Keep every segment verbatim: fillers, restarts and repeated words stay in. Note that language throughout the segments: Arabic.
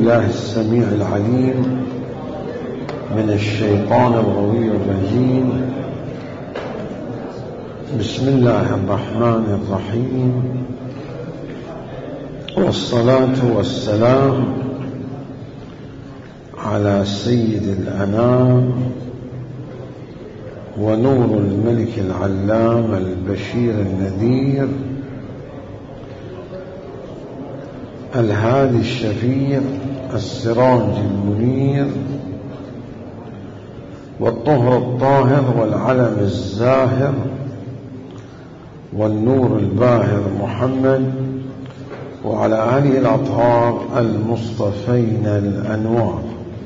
بالله السميع العليم من الشيطان الغوي الرجيم. بسم الله الرحمن الرحيم، والصلاة والسلام على سيد الأنام ونور الملك العلام البشير النذير الهادي الشفيع السراج المنير والطهر الطاهر والعلم الزاهر والنور الباهر محمد وعلى آله الأطهار المصطفين الأنوار.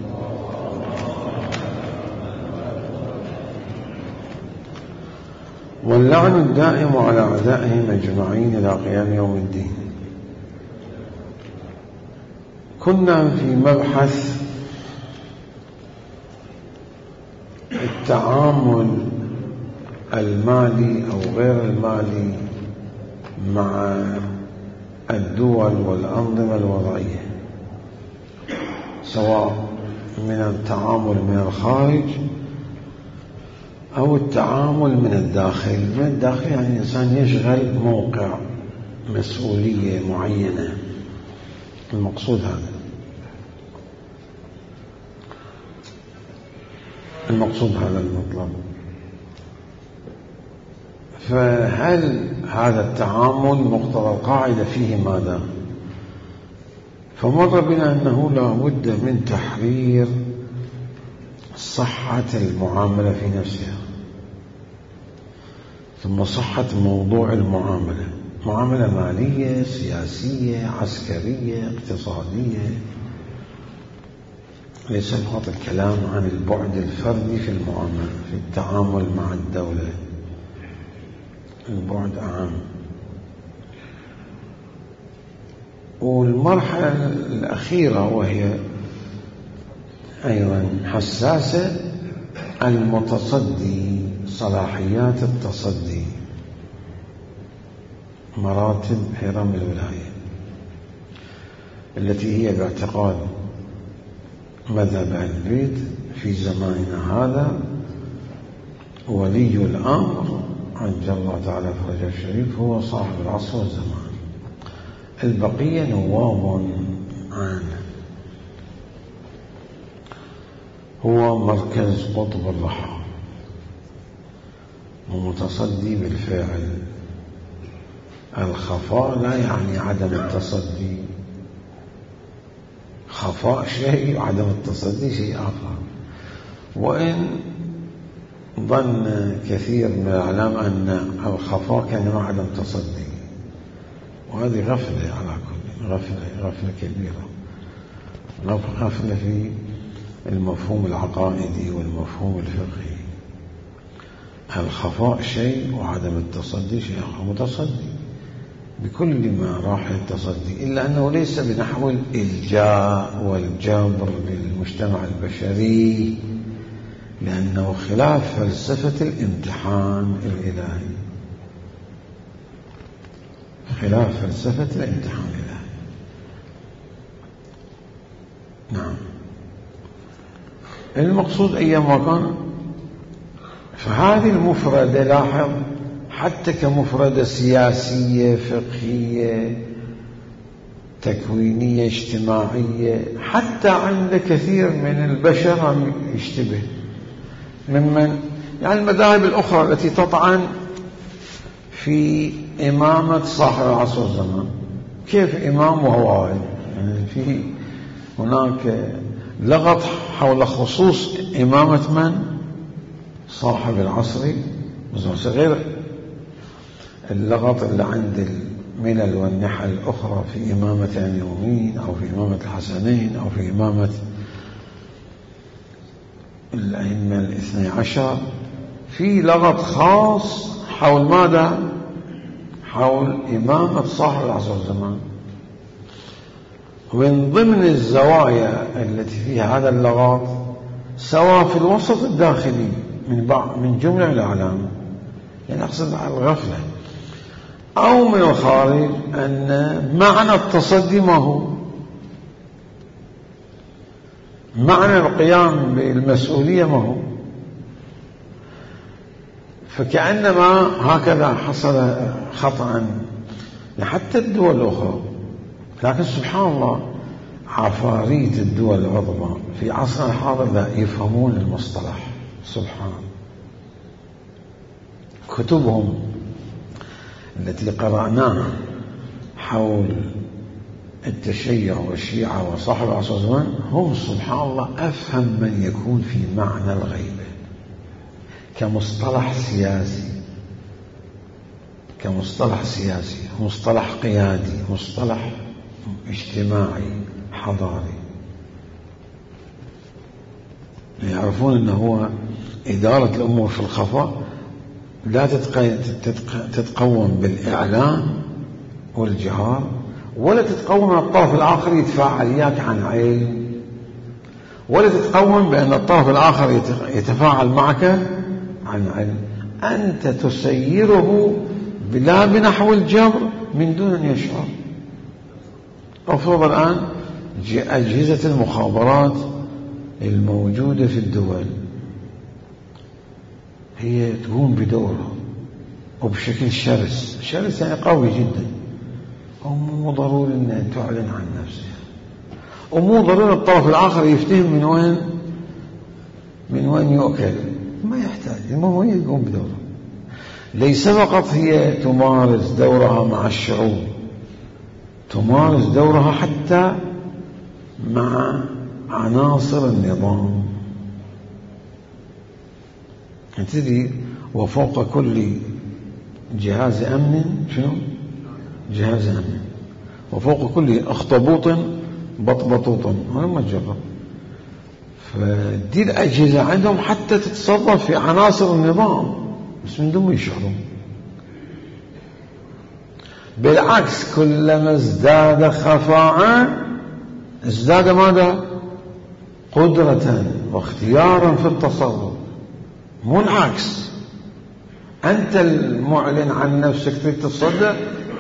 واللعن الدائم على أعدائهم أجمعين إلى قيام يوم الدين. كنا في مبحث التعامل المالي أو غير المالي مع الدول والأنظمة الوضعية، سواء من التعامل من الخارج أو التعامل من الداخل. من الداخل يعني الإنسان يشغل موقع مسؤولية معينة، المقصود هذا المقصود هذا المطلب. فهل هذا التعامل مقتضى القاعدة فيه ماذا؟ فمر بنا أنه لا بد من تحرير صحة المعاملة في نفسها، ثم صحة موضوع المعاملة، معاملة مالية، سياسية، عسكرية، اقتصادية. ليس فقط الكلام عن البعد الفردي في المعاملة في التعامل مع الدولة، البعد أعم. والمرحلة الأخيرة وهي أيضا حساسة، المتصدي، صلاحيات التصدي، مراتب هرم الولاية التي هي باعتقاد مذهب أهل البيت في زماننا هذا ولي الأمر عجل الله تعالى فرجه الشريف هو صاحب العصر والزمان، البقية نواب عنه، هو مركز قطب الرحى ومتصدي بالفعل. الخفاء لا يعني عدم التصدي، خفاء شيء وعدم التصدي شيء آخر. وإن ظن كثير من العلماء أن الخفاء كان مع عدم تصدي، وهذه غفلة على كل غفلة غفلة كبيرة، غفلة في المفهوم العقائدي والمفهوم الفقهي. الخفاء شيء وعدم التصدي شيء آخر. متصدي بكل ما راح التصدي، إلا أنه ليس بنحو الإلجاء والجبر للمجتمع البشري، لأنه خلاف فلسفة الامتحان الإلهي، خلاف فلسفة الامتحان الإلهي. نعم، المقصود أيما كان. فهذه المفردة لاحظ حتى كمفردة سياسية فقهية تكوينية اجتماعية، حتى عند كثير من البشر يشتبه ممن يعني المذاهب الأخرى التي تطعن في إمامة صاحب العصر والزمان. كيف إمام وهو واحد؟ يعني في هناك لغط حول خصوص إمامة من؟ صاحب العصر والزمان، غير اللغط اللي عند الملل والنحل الأخرى في إمامة اليومين أو في إمامة الحسنين أو في إمامة الأئمة الاثني عشر. في لغط خاص حول ماذا؟ حول إمامة صاحب العصر والزمان. ومن ضمن الزوايا التي فيها هذا اللغط، سواء في الوسط الداخلي من بعض من جملة الأعلام، يعني أقصد على الغفلة، أو من الخارج، أن معنى التصدي ما هو؟ معنى القيام بالمسؤولية ما هو. فكأنما هكذا حصل خطأ حتى الدول الأخرى. لكن سبحان الله عفاريت الدول العظمى في عصرنا الحاضر لا يفهمون المصطلح. سبحان كتبهم التي قرأناها حول التشيع والشيعة وصاحب العصر والزمان هم سبحان الله أفهم من يكون في معنى الغيبة كمصطلح سياسي، كمصطلح سياسي، مصطلح قيادي، مصطلح اجتماعي حضاري. يعرفون أنه هو إدارة الأمور في الخفاء لا تتقوم بالإعلان والجهار، ولا تتقوم أن الطرف الآخر يتفاعل وياك عن علم، ولا تتقوم بأن الطرف الآخر يتفاعل معك عن علم. أنت تسيره لا بنحو الجبر من دون أن يشعر. أفرض الآن أجهزة المخابرات الموجودة في الدول هي تقوم بدورها وبشكل شرس، شرس يعني قوي جدا، ومو ضروري أن تعلن عن نفسها، ومو ضروري الطرف الآخر يفتهم من وين من وين يؤكل، ما يحتاج، المهم هي تقوم بدورها. ليس فقط هي تمارس دورها مع الشعوب، تمارس دورها حتى مع عناصر النظام. تدري وفوق كل جهاز أمن شنو؟ جهاز أمن، وفوق كل أخطبوط بطبطوط. هذا ما تجرب. فدي الأجهزة عندهم حتى تتصرف في عناصر النظام بس من دون ما يشعرون. بالعكس كلما ازداد خفاء ازداد ماذا؟ قدرة واختيارا في التصرف. مو العكس، أنت المعلن عن نفسك تتصدى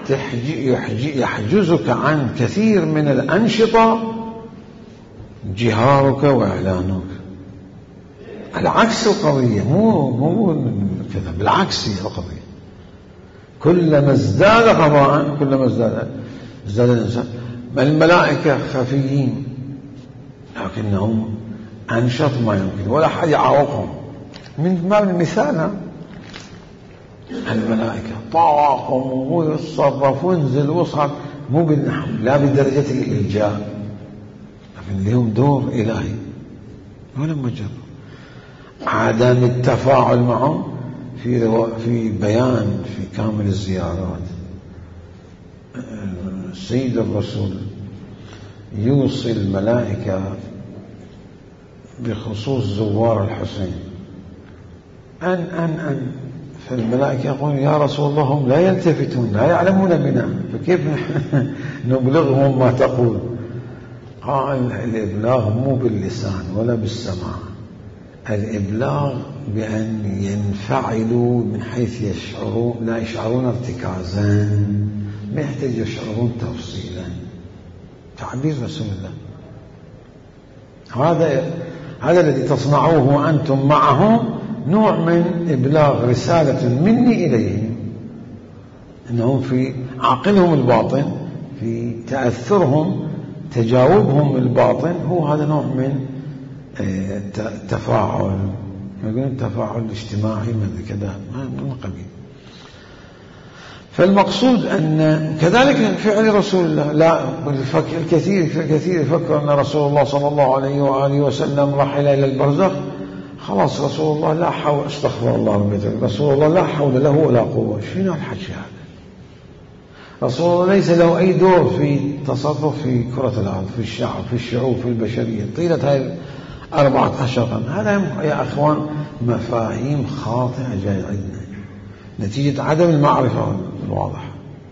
يحجزك عن كثير من الأنشطة جهارك وإعلانك. العكس القضية، مو مو كذا، بالعكس هي القضية. كلما ازداد خفاء كلما ازداد ازداد الإنسان. الملائكة خفيين لكنهم أنشط ما يمكن، ولا حد يعوقهم. من باب المثال الملائكة طاقم ويتصرف وينزل ويصعد، مو بالنحو لا بدرجة الإلجاء، لكن لهم دور إلهي. ولما جرب عدم التفاعل معهم في في بيان في كامل الزيارات. السيد الرسول يوصي الملائكة بخصوص زوار الحسين أن أن أن فالملائكة يقولون يا رسول الله هم لا يلتفتون لا يعلمون بنا، فكيف نبلغهم ما تقول؟ قال الإبلاغ مو باللسان ولا بالسماع، الإبلاغ بأن ينفعلوا من حيث يشعرون، لا يشعرون ارتكازا، ما يحتاج يشعرون تفصيلا. تعبير رسول الله هذا هذا الذي تصنعوه أنتم معهم نوع من إبلاغ رسالة مني إليهم، أنهم في عقلهم الباطن، في تأثرهم، تجاوبهم الباطن، هو هذا نوع من التفاعل، يقولون التفاعل الاجتماعي من كذا من قبيل. فالمقصود أن كذلك فعل رسول الله. لا الكثير الكثير يفكر أن رسول الله صلى الله عليه وآله وسلم رحل إلى البرزخ، خلاص رسول الله لا حول، استغفر الله من رسول الله لا حول له ولا قوة. شنو الحكي هذا؟ رسول الله ليس له أي دور في تصرف في كرة الأرض، في الشعب، في الشعوب، في البشرية طيلة هاي أربعة عشر قرن. هذا يا أخوان مفاهيم خاطئة جاية عندنا نتيجة عدم المعرفة الواضحة.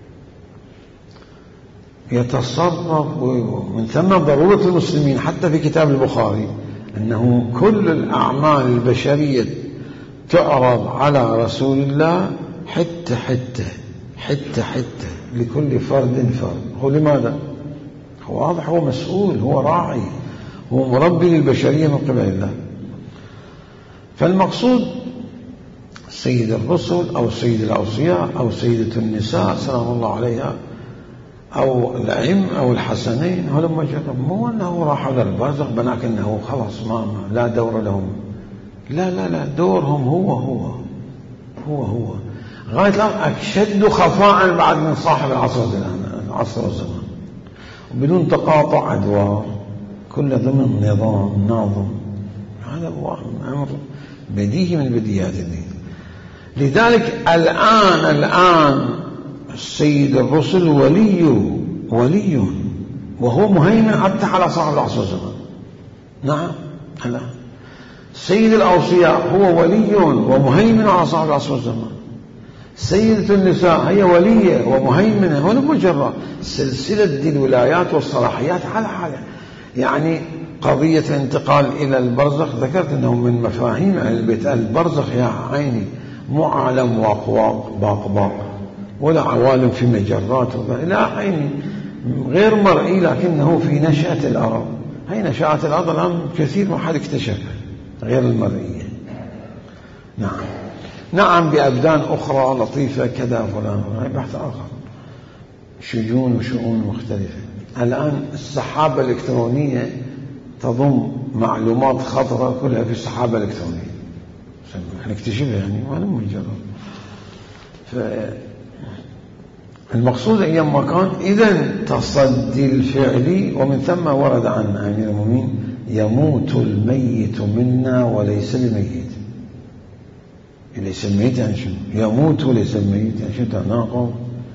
يتصرف من ثم ضرورة المسلمين حتى في كتاب البخاري أنه كل الأعمال البشرية تعرض على رسول الله حتى حتى حتى حتى لكل فرد فرد. هو لماذا؟ هو واضح، هو مسؤول، هو راعي، هو مربي للبشرية من قبل الله. فالمقصود سيد الرسل أو سيد الأوصياء أو سيدة النساء سلام الله عليها أو الأئمة أو الحسنين هلما جرب، مو أنه راح على البرزخ بناك أنه خلاص ما لا دور لهم، لا لا لا، دورهم هو هو هو هو غاية الآن أشد خفاء بعد من صاحب العصر العصر والزمان، وبدون تقاطع أدوار، كل ضمن نظام ناظم. هذا هو أمر بديهي من بديهيات الدين. لذلك الآن الآن السيد الرسل ولي ولي وهو مهيمن حتى على صاحب العصر والزمان. نعم الآن سيد الأوصياء هو ولي ومهيمن على صاحب العصر والزمان. سيدة النساء هي ولية ومهيمنة، ولا مجرد سلسلة دي الولايات والصلاحيات على حالة. يعني قضية الانتقال إلى البرزخ ذكرت أنه من مفاهيم أهل البيت. البرزخ يا عيني مو عالم واقواق باق باق ولا عوالم في مجرات، لا عيني غير مرئي، لكنه في نشأة الأرض. هي نشأة الأرض الآن كثير ما حد اكتشفها غير المرئية. نعم نعم بأبدان أخرى لطيفة كذا فلان، هذا بحث آخر، شجون وشؤون مختلفة. الآن السحابة الإلكترونية تضم معلومات خطرة كلها في السحابة الإلكترونية، نكتشفها يعني وأنا مجرد. فالمقصود أيام ما كان إذن تصدي الفعل، ومن ثم ورد عن أمير المؤمنين يموت الميت منا وليس بميت. ليس الميت يعني شنو؟ يموت وليس الميت يعني شنو؟ تناقض.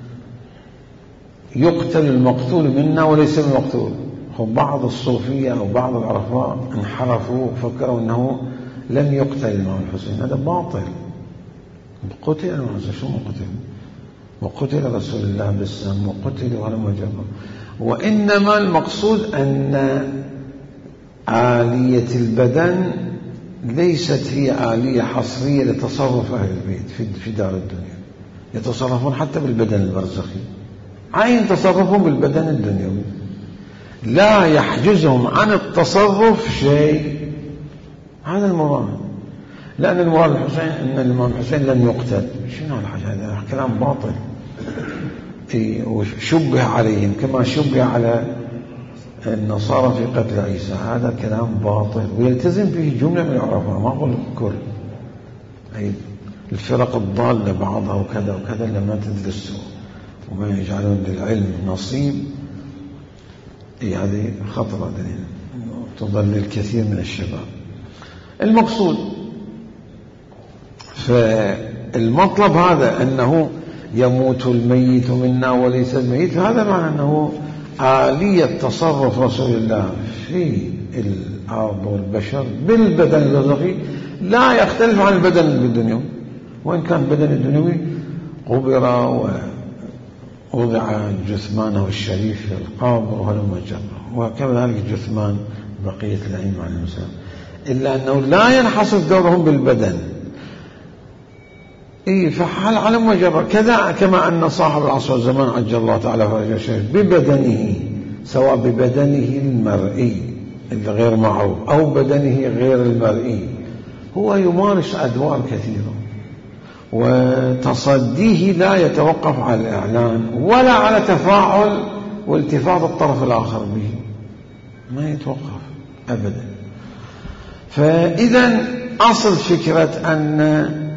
يقتل المقتول منا وليس المقتول. بعض الصوفية أو بعض العرفاء انحرفوا وفكروا أنه لم يقتل الإمام الحسين، هذا باطل. قتل الإمام الحسين، شو ما قتل؟ وقتل رسول الله بالسم وقتل ولم يجرب. وإنما المقصود أن آلية البدن ليست هي آلية حصرية لتصرف أهل البيت في دار الدنيا، يتصرفون حتى بالبدن البرزخي، عين تصرفهم بالبدن الدنيوي، لا يحجزهم عن التصرف شيء. هذا المراد. لأن المراد الحسين أن الإمام الحسين لم يقتل، شنو الحاجة؟ هذا كلام باطل. وشبه عليهم كما شبه على النصارى في قتل عيسى، هذا كلام باطل ويلتزم فيه جملة من العرفاء، ما أقول الكل، أي الفرق الضالة بعضها وكذا وكذا لما تدرسوا وما يجعلون للعلم نصيب. إيه هذه خطرة تضل الكثير من الشباب. المقصود فالمطلب هذا أنه يموت الميت منا وليس الميت، هذا معنى أنه آلية تصرف رسول الله في الأرض والبشر بالبدن البرزخي لا يختلف عن البدن الدنيوي، وإن كان البدن الدنيوي قبر ووضع جثمانه الشريف في القبر وهلم جرا، وكذلك جثمان بقية الأئمة عليهم السلام، إلا أنه لا ينحصر دورهم بالبدن. إيه فحال على مجرد كذا، كما أن صاحب العصر والزمان عجل الله تعالى فرجه الشريف ببدنه، سواء ببدنه المرئي الغير معروف أو بدنه غير المرئي، هو يمارس أدوار كثيرة، وتصديه لا يتوقف على الإعلان ولا على تفاعل والتفات الطرف الآخر به، ما يتوقف أبدا. فإذا أصل فكرة أن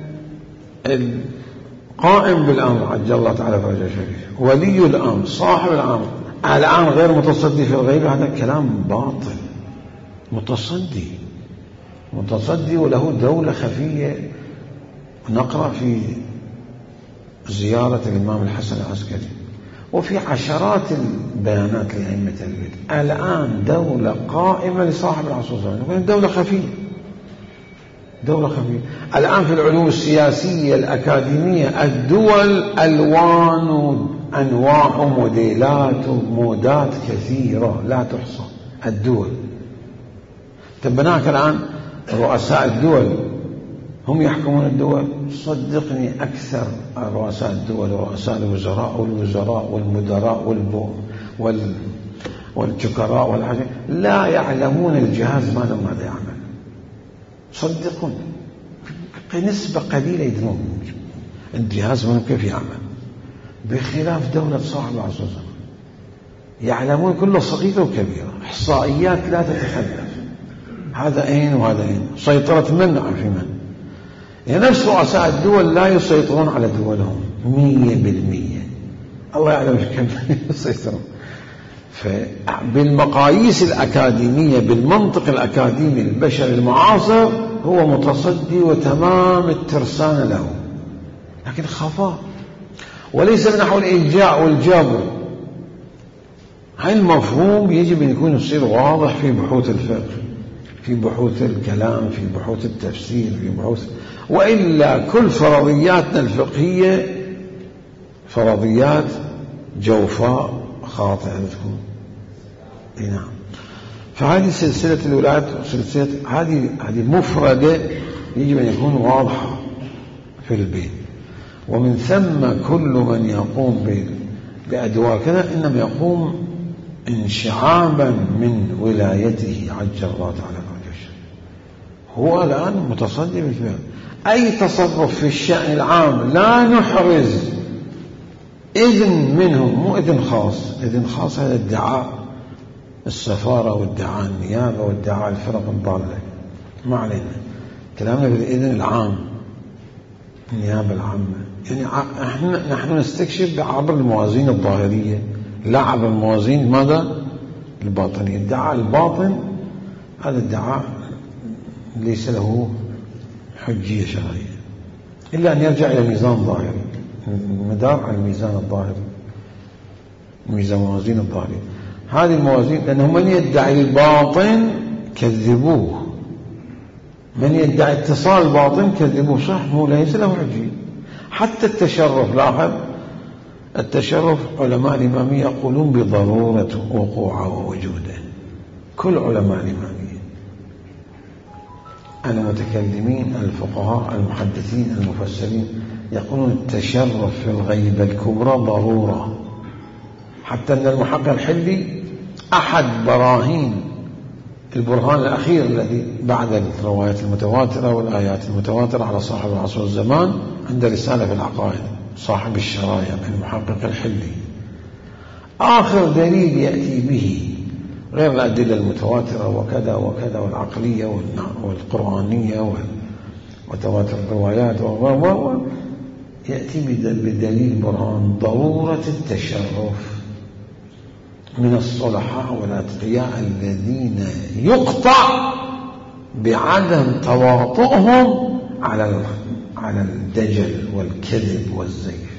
القائم بالأمر عجل الله تعالى فرجه الشريف ولي الأمر صاحب الأمر الآن غير متصدي في الغيب، هذا كلام باطل. متصدي متصدي وله دولة خفية. نقرأ في زيارة الإمام الحسن العسكري وفي عشرات البيانات لأئمة البيت، الآن دولة قائمة لصاحب العصر والزمان، دولة خفية دولة خفية. الآن في العلوم السياسية الأكاديمية الدول ألوان وأنواع وموديلات ومودات كثيرة لا تحصى. الدول تبناك الآن رؤساء الدول هم يحكمون الدول، صدقني أكثر رؤساء الدول ورؤساء الوزراء والوزراء والمدراء والبو وال والشكراء والحاجة لا يعلمون الجهاز ماذا ماذا يعمل. صدقوني نسبة قليلة يدرون الجهاز ما كيف يعمل، بخلاف دولة صاحب العصر والزمان يعلمون كل صغيرة وكبيرة، إحصائيات لا تتخلف، هذا أين وهذا أين، سيطرة من في من. يعني نفس رؤساء الدول لا يسيطرون على دولهم مية بالمية، الله يعلم كم يسيطرون. فبالمقاييس الأكاديمية بالمنطق الأكاديمي البشري المعاصر هو متصدي وتمام الترسانة له، لكن خفاء وليس من نحو الإلجاء والجبر. هاي المفهوم يجب أن يكون يصير واضح في بحوث الفقه، في بحوث الكلام، في بحوث التفسير، في بحوث، وإلا كل فرضياتنا الفقهية فرضيات جوفاء خاطئة تكون. نعم. فهذه سلسلة الولايات وسلسلة هذه هذه مفردة يجب أن يكون واضحة في البيت، ومن ثم كل من يقوم بأدوار كذا إنما يقوم انشعابا من ولايته عجل الله تعالى فرجه. هو الآن متصدي بالفعل، أي تصرف في الشأن العام لا نحرز إذن منهم، مو إذن خاص. إذن خاص هذا ادعاء السفارة وادعاء النيابة وادعاء الفرق الضالة، ما علينا، كلامنا بالإذن العام، النيابة العامة. يعني احنا نحن نستكشف عبر الموازين الظاهرية لا عبر الموازين ماذا الباطنية. ادعاء الباطن هذا ادعاء ليس له حجية شرعية إلا أن يرجع إلى ميزان ظاهري، مدار على الميزان الظاهري، ميزان موازين الظاهري. هذه الموازين، لأنه من يدعي الباطن كذبوه، من يدعي اتصال الباطن كذبوه، صح، هو ليس له حجية. حتى التشرف، لاحظ التشرف علماء الإمامية يقولون بضرورة وقوعه ووجوده، كل علماء الإمامية المتكلمين الفقهاء المحدثين المفسرين يقولون التشرف في الغيبة الكبرى ضرورة. حتى أن المحقق الحلي أحد براهين البرهان الأخير الذي بعد الروايات المتواترة والآيات المتواترة على صاحب العصر والزمان عند رسالة في العقائد صاحب الشرايع المحقق الحلي، آخر دليل يأتي به غير الأدلة المتواترة وكذا وكذا والعقلية والقرآنية وتواتر الروايات و يأتي بدليل برهان ضرورة التشرف من الصلحاء والأتقياء الذين يقطع بعدم تواطؤهم على على الدجل والكذب والزيف.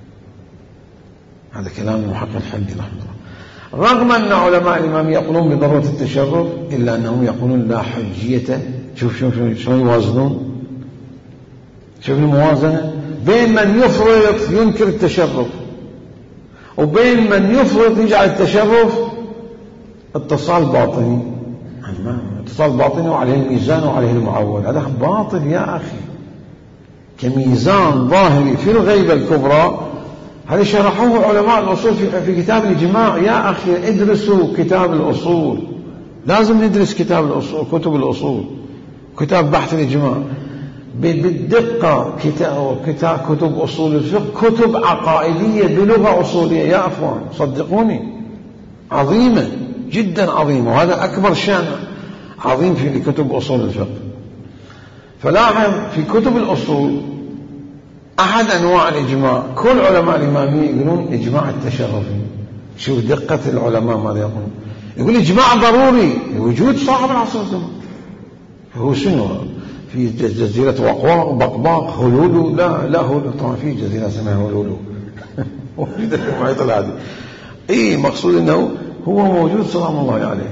هذا كلام المحقق الحلي رحمه الله. رغم أن علماء الإمام يقولون بضرورة التشرف إلا أنهم يقولون لا حجية. شوف شوف شو يوازنون، شوف الموازنة بين من يفرط ينكر التشرف وبين من يفرط يجعل التشرف اتصال باطني. اتصال باطني وعليه الميزان وعليه المعول، هذا باطل يا أخي. كميزان ظاهري في الغيبة الكبرى، هذا شرحوه علماء الأصول في, في كتاب الإجماع. يا أخي ادرسوا كتاب الأصول، لازم ندرس كتاب الأصول، كتب الأصول، كتاب بحث الإجماع بالدقة، كتاب, كتاب كتب أصول الفقه، كتب عقائدية بلغة أصولية يا أخوان، صدقوني عظيمة جدا عظيمة، وهذا أكبر شأن عظيم في كتب أصول الفقه. فلاحظ في كتب الأصول أحد أنواع الإجماع، كل علماء الإمامية يقولون إجماع التشرفي. شوف دقة العلماء ماذا يقولون، يقول إجماع ضروري لوجود صاحب العصر والزمان. هو شنو في جزيرة وقواق بقباق هلولو؟ لا لا هلولو طبعا في جزيرة اسمها هلولو موجودة في المحيط الهادي. إيه مقصود أنه هو موجود سلام الله عليه.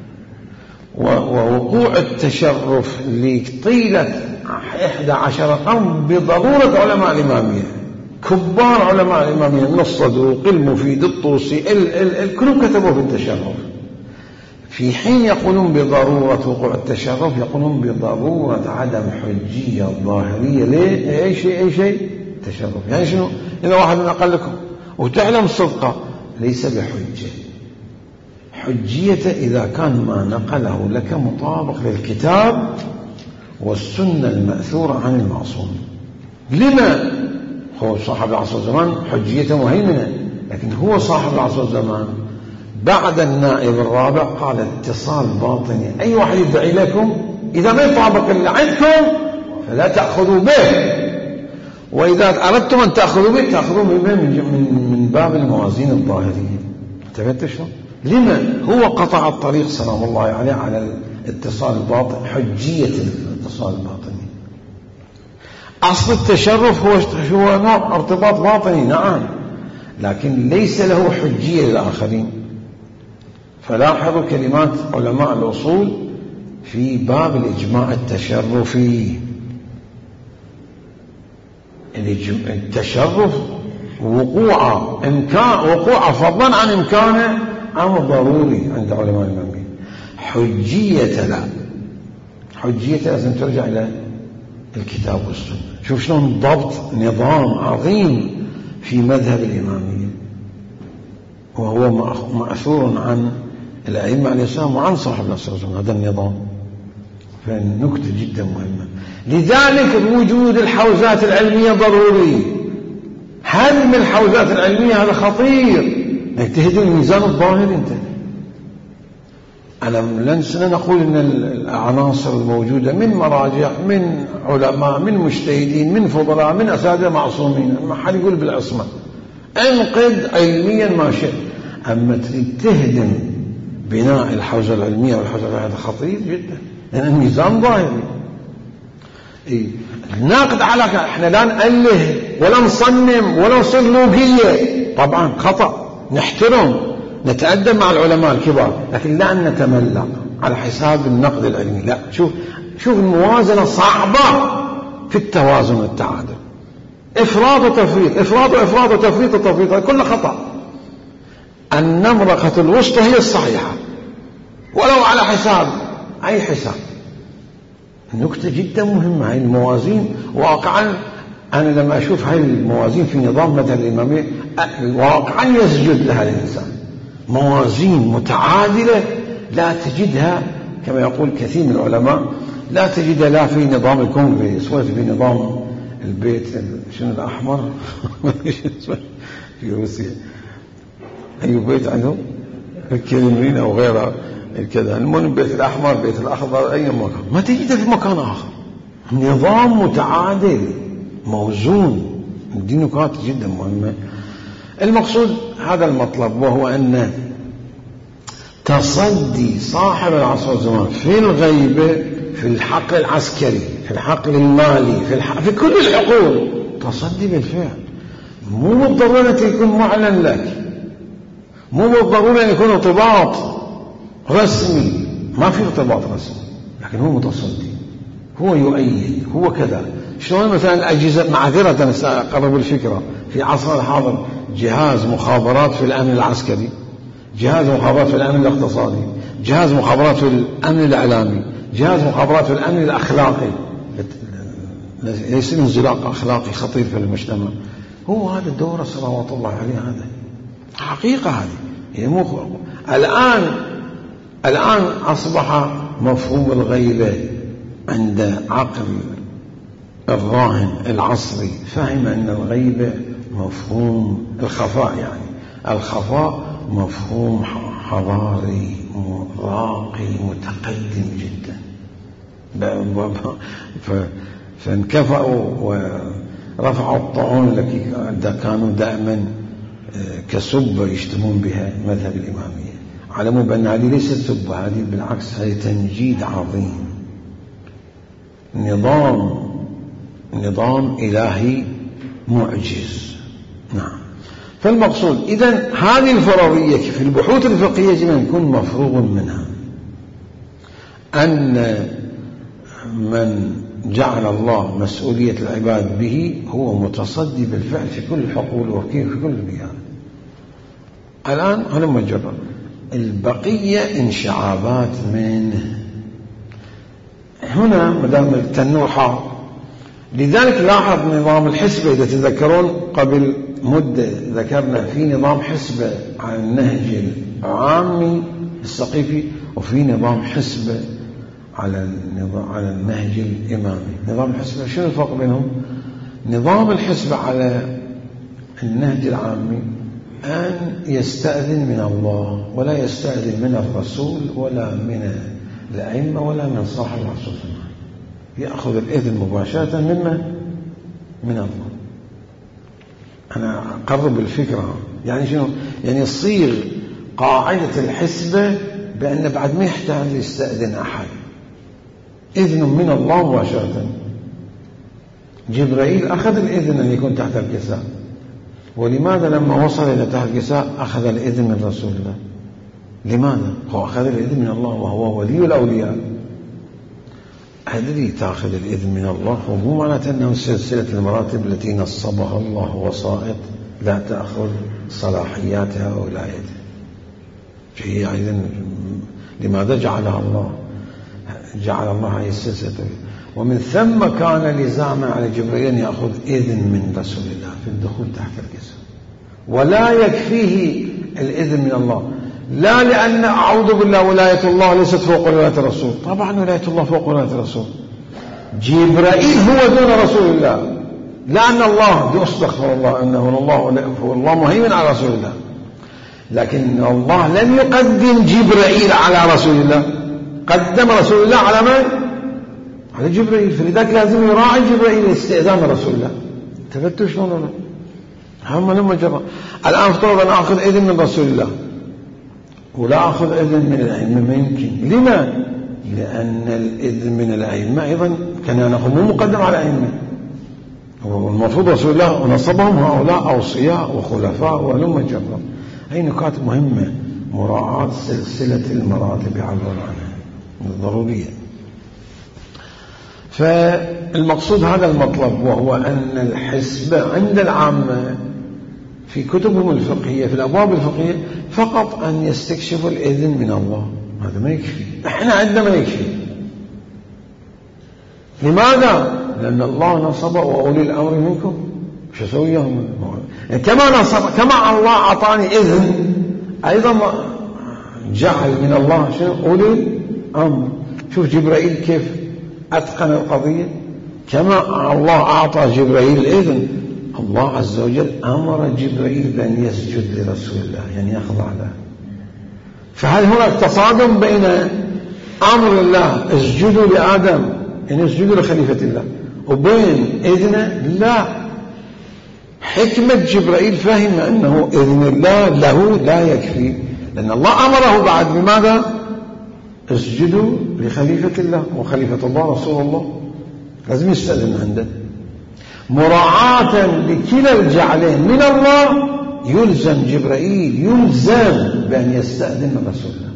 ووقوع التشرف لطيلة إحدى عشر قرن بضرورة علماء الإمامية، كبار علماء الإمامية، ابن الصدوق، المفيد، الطوسي، ال ال ال كلهم كتبوا في التشرف. في حين يقولون بضرورة وقوع التشرف يقولون بضرورة عدم حجية ظاهرية. ليه؟ أي شيء أي شيء تشرف. يعني شنو؟ إذا واحد من أقلكم وتعلم صدقه ليس بحجة، حجيته إذا كان ما نقله لك مطابق للكتاب والسنة المأثورة عن المعصوم. لما هو صاحب العصر والزمان حجيته مهيمنة، لكن هو صاحب العصر والزمان بعد النائب الرابع قال اتصال باطني، أي واحد يدعي لكم إذا ما يطابق اللي عندكم فلا تأخذوا به، وإذا أردتم أن تأخذوا به تأخذوا به من, من باب الموازين الظاهرية. انتبهت شو؟ لما هو قطع الطريق سلام الله عليه على الاتصال الباطني، حجية الاتصال الباطني. أصل التشرف هو هو نوع ارتباط باطني نعم، لكن ليس له حجية للآخرين. فلاحظوا كلمات علماء الأصول في باب الإجماع التشرفي. التشرف وقوع إمكان وقوع فضلا عن إمكانه أمر ضروري عند علماء الإمامية. حجية لا، حجية لازم ترجع إلى الكتاب والسنة. شوف شلون ضبط نظام عظيم في مذهب الإمامية، وهو مأثور عن الأئمة عليه السلام وعن صاحب العصر هذا النظام. فالنكتة جدا مهمة. لذلك وجود الحوزات العلمية ضروري. هدم الحوزات العلمية هذا خطير، تهدم الميزان الظاهري. انت أنا لن نقول أن العناصر الموجودة من مراجع من علماء من مجتهدين من فضلاء من أساتذة معصومين، ما حد يقول بالعصمة، انقد علميا ما شئت، أما تريد تهدم بناء الحوزة العلمية والحوزة العلمية هذا خطير جدا، لأن الميزان ظاهري. إيه؟ ناقد على احنا لا نأله ولا نصنم ولا نصير لوجية، طبعا خطأ، نحترم نتأدب مع العلماء الكبار، لكن لا أن نتملق على حساب النقد العلمي. لا، شوف شوف الموازنة صعبة في التوازن والتعادل، إفراط وتفريط، إفراط وإفراط وتفريط وتفريط، كل خطأ. النمرقة الوسطى هي الصحيحة ولو على حساب أي حساب. نكتة جدا مهمة هاي الموازين. واقعا أنا لما أشوف هاي الموازين في نظام مثل الإمامية واقعا يسجد لها الإنسان. موازين متعادلة لا تجدها كما يقول كثير من العلماء، لا تجدها لا في نظام الكونغرس ولا في نظام البيت شنو الأحمر في روسيا، أي بيت عندهم الكريملين أو غيرها كذا، المهم البيت الأحمر البيت الأخضر أي مكان، ما تجدها في مكان آخر. نظام متعادل موزون. دي نقاط جدا مهمة. المقصود هذا المطلب، وهو أن تصدي صاحب العصر والزمان في الغيبة في الحقل العسكري في الحقل المالي في, الحق في كل الحقول تصدي بالفعل. مو بالضرورة يكون معلن لك، مو بالضرورة يكون ارتباط رسمي، ما في ارتباط رسمي، لكن هو متصدي، هو يؤيد، هو كذا. شلون مثلا الأجهزة، معذرة أقرب الفكرة، في عصر الحاضر جهاز مخابرات في الأمن العسكري، جهاز مخابرات في الأمن الاقتصادي، جهاز مخابرات في الأمن الإعلامي، جهاز مخابرات في الأمن الأخلاقي، يصير انزلاق أخلاقي خطير في المجتمع. هو هذا الدور صلوات الله عليه، هذا حقيقة هذه. مو الآن الآن أصبح مفهوم الغيبة عند عقل الراهن العصري، فهم أن الغيبة مفهوم الخفاء، يعني الخفاء مفهوم حضاري راقي متقدم جدا. فانكفأوا ورفعوا الطعون التي كانوا دائما كسبة يشتمون بها مذهب الإمامية، علموا بأن هذه ليست سبة، هذه بالعكس هذه تنجيد عظيم، نظام نظام إلهي معجز. نعم. فالمقصود إذن هذه الفرضية في البحوث الفقهية يجب أن يكون مفروغ منها، أن من جعل الله مسؤولية العباد به هو متصدي بالفعل في كل الحقول وفي كل البيئات. الآن هذا مجرد، البقية انشعابات منه. هنا مدام التنور حار، لذلك لاحظ نظام الحسبة. إذا تذكرون قبل مدة ذكرنا في نظام حسبة عن النهج العامي السقيفي، وفي نظام حسبة على على النهج الإمامي. نظام الحسبة شنو الفرق بينهم؟ نظام الحسبة على النهج العامي أن يستأذن من الله، ولا يستأذن من الرسول ولا من الأئمة ولا من صاحب الرسول، يأخذ الإذن مباشرة مما من الله. أنا أقرب الفكرة، يعني شنو؟ يعني يصير قاعدة الحسبة بأن بعد ما يحتاج يستأذن أحد، إذن من الله مباشرة. جبرائيل أخذ الإذن أن يكون تحت الكساء، ولماذا لما وصل إلى تحت الكساء أخذ الإذن من رسول الله؟ لماذا؟ هو أخذ الإذن من الله وهو ولي الأولياء. الذي تأخذ الإذن من الله ومو معناته أنه سلسلة المراتب التي نصبها الله وسائط لا تأخذ صلاحياتها وولايتها. فهي أيضا لماذا جعلها الله؟ جعل الله هذه السلسلة، ومن ثم كان لزاما على جبريل أن يأخذ إذن من رسول الله في الدخول تحت الكساء، ولا يكفيه الإذن من الله. لا لأن أعوذ بالله ولاية الله ليست فوق ولاية الرسول، طبعا ولاية الله فوق ولاية الرسول. جبرائيل هو دون رسول الله، لأن الله استغفر الله أنه الله هو الله مهيمن على رسول الله، لكن الله لم يقدم جبرائيل على رسول الله، قدم رسول الله على من؟ على جبرائيل. فلذلك لازم يراعي جبرائيل استئذان رسول الله. تفتوا شلون ولا؟ هم لما جرى الآن افترض أن أخذ إذن من رسول الله ولا أخذ إذن من الأئمة، ما يمكن. لما؟ لأن الإذن من الأئمة أيضا كان نأخذ مو مقدم على الأئمة، والمفروض رسول الله ونصبهم هؤلاء أوصياء وخلفاء ولما جرى. هي نكات مهمة، مراعاة سلسلة المراتب يعبرون عنها ضرورية. فالمقصود هذا المطلب، وهو أن الحسبة عند العامة في كتبهم الفقهية في الأبواب الفقهية فقط أن يستكشفوا الإذن من الله، هذا ما يكفي. احنا عندنا ما يكفي. لماذا؟ لأن الله نصب وأولي الأمر منكم، شو أسويهم؟ يعني كما نصب، كما الله أعطاني إذن أيضا جعل من الله شنو؟ أولي الأمر. شوف جبرائيل كيف أتقن القضية. كما الله أعطى جبرائيل الإذن، الله عز وجل أمر جبرائيل بأن يسجد لرسول الله، يعني يخضع له. فهل هناك تصادم بين أمر الله اسجدوا لآدم يعني اسجدوا لخليفة الله وبين إذنه؟ لا. حكمة جبرائيل فهم أنه إذن الله له لا يكفي، لأن الله أمره بعد بماذا؟ اسجدوا لخليفة الله، وخليفة الله رسول الله، لازم يستأذن عنده. مراعاة لكلا الجعلين من الله يلزم جبرائيل يلزم بأن يستأذن من رسول الله،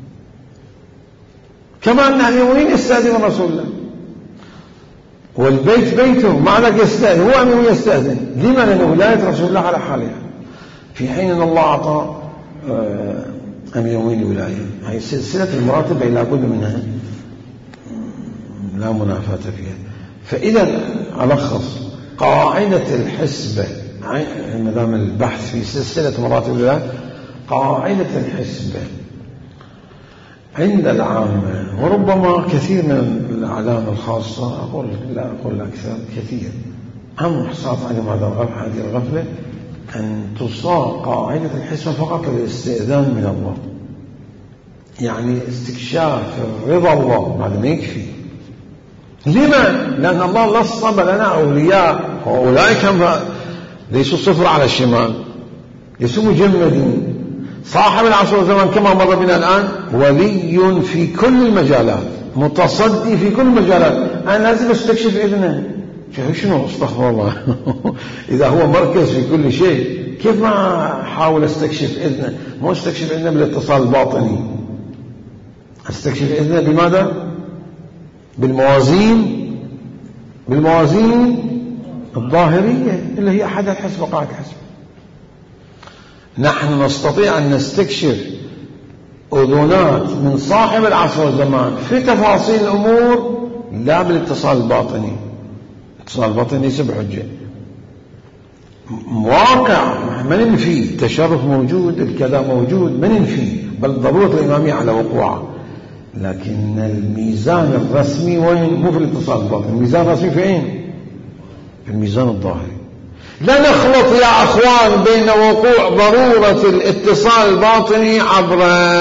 كما أن اليمين يستأذن من رسول الله، والبيت بيته ما لك يستأذن، هو أمين يستأذن. لما؟ لأن ولاية رسول الله على حالها، في حين أن الله أعطى أمير المؤمنين ولاية. هذه سلسلة المراتب لا بد منها، لا منافاة فيها. فإذا ألخص قاعدة الحسبة ما دام البحث في سلسلة مراتب الولاية، قاعدة الحسبة عند العامة وربما كثير من الأعلام الخاصة، أقول لا أقول أكثر، كثير أهم حصات عندهم هذه الغفلة أن تصاغ قاعدة الحسبة فقط للاستئذان من الله، يعني استكشاف رضا الله، هذا ما يكفي. لما؟ لأن الله نصب لنا أولياء، وأولئك ليسوا صفر على الشمال، ليسوا مجمدين. صاحب العصر والزمان كما مر بنا الآن ولي في كل المجالات، متصدي في كل المجالات. أنا لازم استكشف إذنه. شنو استغفر الله إذا هو مركز في كل شيء، كيف ما أحاول استكشف إذنه؟ مو استكشف إذنه بالاتصال الباطني، استكشف إذنه بماذا؟ بالموازين بالموازين الظاهرية اللي هي أحد الحسب وقاعدة الحسب. نحن نستطيع أن نستكشف أذنات من صاحب العصر والزمان في تفاصيل الأمور لا بالاتصال الباطني. الاتصال الباطني ليس بحجة، واقع ما ننفي، التشرف موجود، الكلام موجود ما ننفي، بل ضرورة الإمامية على وقوعها، لكن الميزان الرسمي وين؟ مو في الاتصال الباطني، الميزان الرسمي في أين؟ في الميزان الظاهري. لا نخلط يا أخوان بين وقوع ضرورة الاتصال الباطني عبر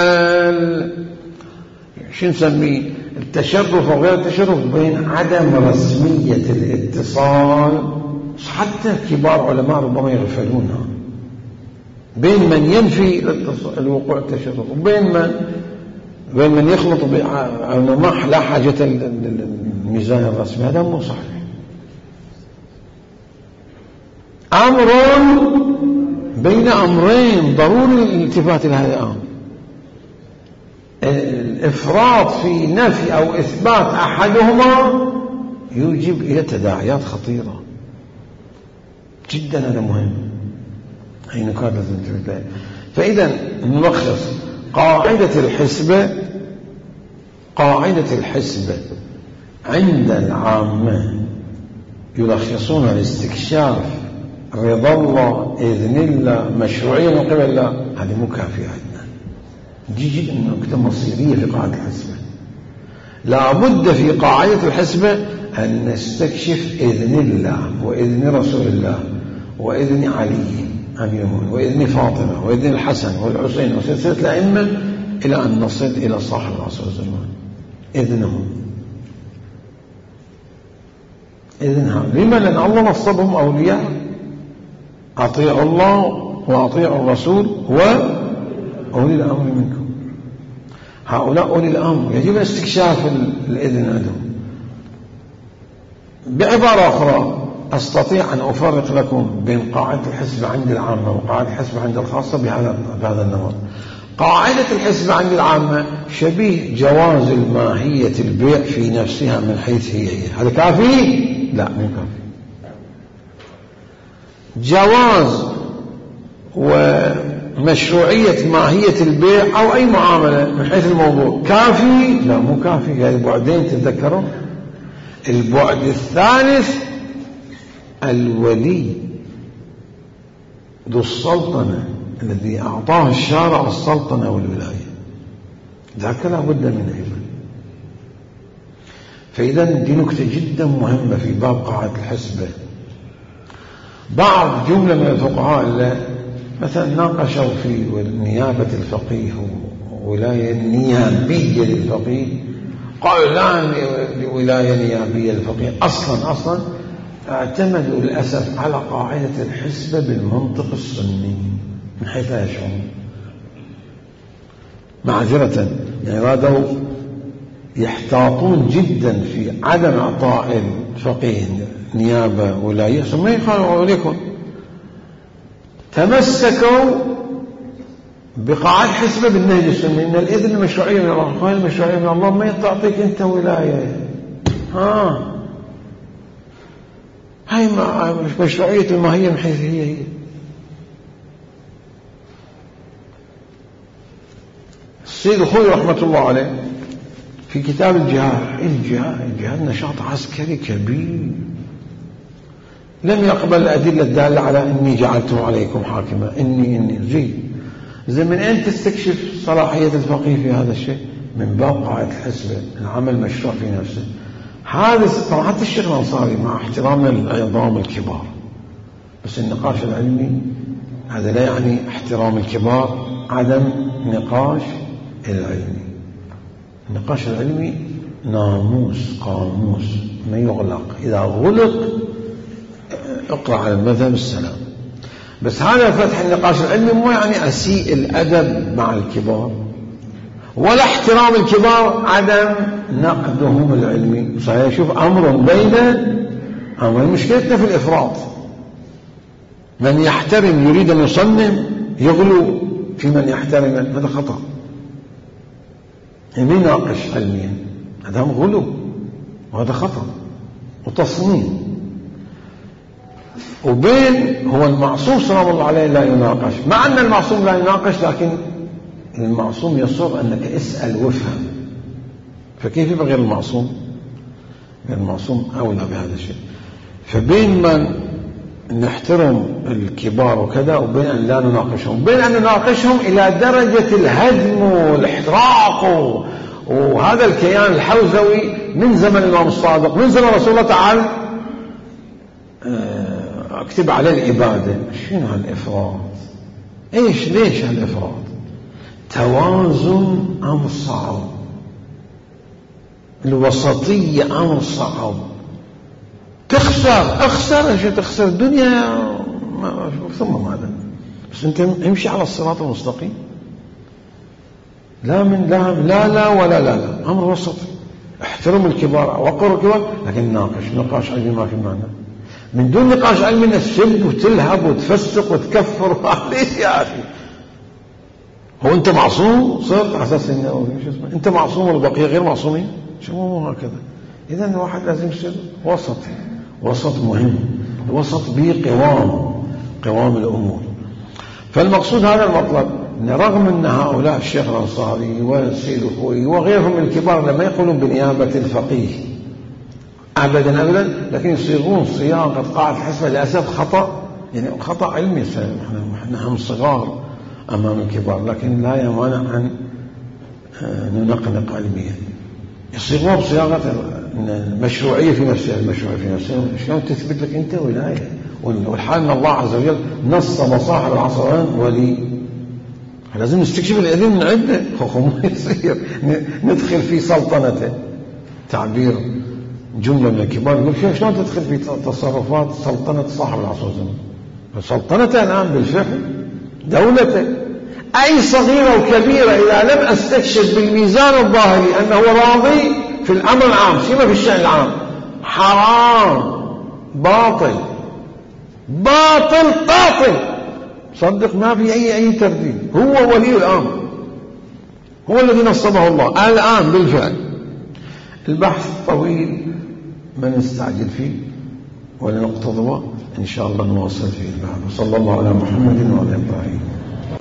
شو نسميه التشرف وغير التشرف، بين عدم رسمية الاتصال. حتى كبار علماء ربما يغفلونها، بين من ينفي الوقوع التشرف وبين من بين من يخلط بأنه لا حاجة للميزان الرسمي. هذا مو صحيح. أمر بين أمرين ضروري الالتفات إلى هذا الأمر. الإفراط في نفي أو إثبات أحدهما يوجب إلى تداعيات خطيرة جدا. هذا مهم، هي نقاط لازم ننتبه لها. فإذا نلخص قاعدة الحسبة. قاعدة الحسبة عند العامة يلخصون الاستكشاف، رضا الله، إذن الله، مشروعية من قبل الله. هذه مو كافية عندنا. دي جدا نكتة مصيرية في قاعدة الحسبة. لا بد في قاعدة الحسبة أن نستكشف إذن الله وإذن رسول الله وإذن علي أميرهم وإذن فاطمة وإذن الحسن والحسين وسلسلة الأئمة إلى أن نصل إلى صاحب العصر والزمان. إذنهم إذنها لما؟ لأن الله نصبهم أولياء. أطيعوا الله وأطيعوا الرسول وأولي الأمر منكم. هؤلاء أولي الأمر يجب استكشاف الإذن لهم. بعبارة أخرى أستطيع أن أفرق لكم بين قاعدة الحسبة عند العامة وقاعدة الحسبة عند الخاصة بهذا بهذا النمط. قاعدة الحسبة عند العامة شبيه جواز الماهية البيع في نفسها من حيث هي هي. هذا كافي؟ لا، مو كافي. جواز ومشروعية ماهية البيع أو أي معاملة من حيث الموضوع كافي؟ لا، مو كافي. هذه بعدين تتذكرون. البعد الثالث الولي ذو السلطنة الذي أعطاه الشارع السلطنة والولاية، ذاك لا بد من أيضا. فإذا دي نكتة جدا مهمة في باب قاعدة الحسبة. بعض جملة من الفقهاء مثلا ناقشوا في نيابة الفقيه وولاية نيابية للفقيه، قالوا لا ولاية نيابية للفقيه. أصلا أصلا اعتمدوا للأسف على قاعدة الحسبة بالمنطق السني من حيث لا يشعرون، معذرة. يعني رادوا يحتاطون جدا في عدم إعطاء الفقيه نيابة ولاية، ثم يقالوا عليكم تمسكوا بقاعدة حسبة بالنهج السني إن الإذن المشروعية من الله. قال المشروعية من الله ما تعطيك أنت ولاية. ها هاي مشروعية الماهية من حيث هي هي. السيد الخوي رحمة الله عليه في كتاب الجهاد، الجهاد الجهاد نشاط عسكري كبير، لم يقبل الأدلة الدالة على إني جعلته عليكم حاكما، إني إني زي زي من أين تستكشف صلاحية الفقيه في هذا الشيء؟ من باب قاعدة الحسبة، العمل مشروع في نفسه. هذا طبعا حتى الشيخ الأنصاري مع احترام العظام الكبار، بس النقاش العلمي هذا لا يعني احترام الكبار عدم نقاش العلمي. النقاش العلمي ناموس قاموس ما يغلق، إذا غلق اقرأ على المذهب السلام. بس هذا فتح النقاش العلمي مو يعني أسيء الأدب مع الكبار ولا احترام الكبار عدم نقدهم العلمي. صحيح، شوف أمر بين أمر. مشكلتنا في الإفراط، من يحترم يريد أن يصنم يغلو في من يحترم، هذا خطأ. من يناقش علميا هذا غلو وهذا خطأ وتصميم. وبين هو المعصوم سلام الله عليه لا يناقش، مع أن المعصوم لا يناقش، لكن المعصوم يصر أنك اسأل وافهم. فكيف يبقى غير المعصوم؟ غير المعصوم أولى بهذا الشيء. فبين من نحترم الكبار وكذا، وبين أن لا نناقشهم، بين أن نناقشهم إلى درجة الهدم والاحتراق وهذا الكيان الحوزوي من زمن الإمام الصادق، من زمن رسول الله تعالى اكتب على الإبادة. شنو هالإفراط؟ ايش ليش هالإفراط؟ توازن أمر صعب، الوسطية أمر صعب. تخسر اخسر ايش تخسر الدنيا ثم ماذا؟ بس انت امشي على الصراط المستقيم، لا من لا لا لا ولا لا لا، امر وسطي. احترم الكبار وقر الكبار، لكن ناقش نقاش علمي ما في معنى. من دون نقاش علمي تسب وتلهب وتفسق وتكفر. ليش يا اخي؟ هو انت معصوم؟ صرت على اساس انه انت معصوم والبقيه غير معصومين؟ شو مو هكذا؟ اذا الواحد لازم يصير وسط، وسط مهم، الوسط به قوام قوام الامور. فالمقصود هذا المطلب، ان رغم ان هؤلاء الشيخ الانصاري والسيد الخوئي وغيرهم الكبار لما يقولون بنيابه الفقيه ابدا ابدا، لكن يصيغون صياغه قاعده الحسبه للاسف خطا، يعني خطا علمي. احنا هم صغار امام الكبار، لكن لا يمانع ان ننقنق علميا. يصيغون بصياغه المشروعيه في نفسها، المشروعيه في نفسها شلون تثبت لك انت ولايه؟ والحال ان الله عز وجل نص مصاحب العصرين ولي. لازم نستكشف العلم من عنده، خو ما يصير ندخل في سلطنته. تعبير جمله من الكبار يقول فيها شلون تدخل في تصرفات سلطنه صاحب العصر الزمن؟ سلطنته الان بالفعل دولته. اي صغيره وكبيره اذا لم استكشف بالميزان الظاهري انه راضي في الامر العام سيما في الشأن العام، حرام باطل باطل باطل، صدق ما في اي اي ترديد. هو ولي الامر، هو الذي نصبه الله الان بالفعل. البحث طويل ما نستعجل فيه ولا نقتضبه، ان شاء الله نواصل فيه بعد. وصلى الله على محمد وعلى اله.